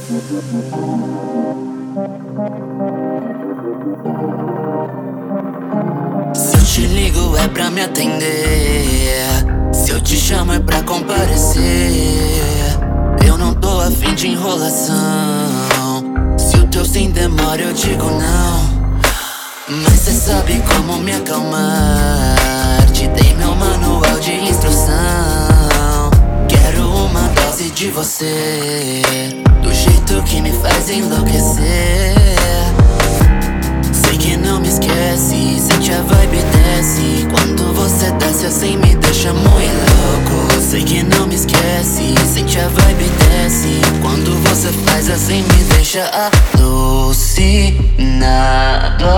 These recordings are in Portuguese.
Se eu te ligo é pra me atender, se eu te chamo é pra comparecer. Eu não tô afim de enrolação, se o teu sim demora eu digo não. Mas cê sabe como me acalmar, te dei meu manual de instrução. Quero uma dose de você, do jeito que me faz enlouquecer. Sei que não me esquece, sente a vibe desce. Quando você desce assim me deixa muito louco. Sei que não me esquece, sente a vibe desce. Quando você faz assim me deixa alucinado,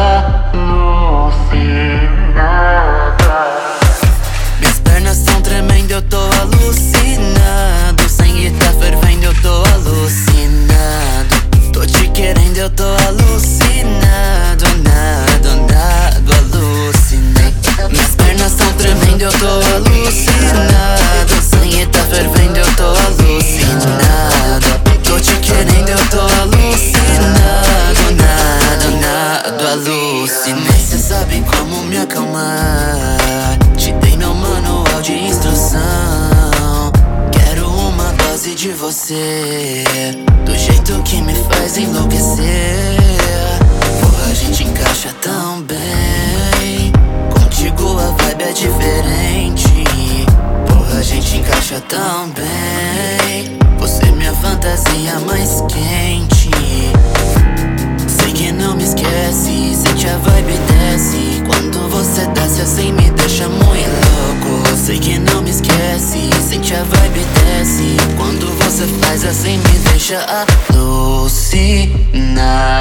alucinado. Minhas pernas tão tremendo, eu tô alucinado. O sangue tá fervendo, eu tô alucinado. Tô te querendo, eu tô alucinado. Nado, nado, alucinei. Minhas pernas tão tremendo, eu tô alucinado. O sangue tá fervendo, eu tô alucinado. Tô te querendo, eu tô alucinado. Nado, nado, alucinei. Cê sabe como me acalmar, te dei meu manual de instrução. Quero uma dose de você, do jeito que me faz enlouquecer. Porra, a gente encaixa tão bem, contigo a vibe é diferente. Porra, a gente encaixa tão bem, você é minha fantasia mais quente. Sei que não me esquece, sente a vibe desce. Quando você desce assim me deixa muito louco. Sei que não me esquece, sente a vibe desce. Quando você faz assim me deixa alucinado.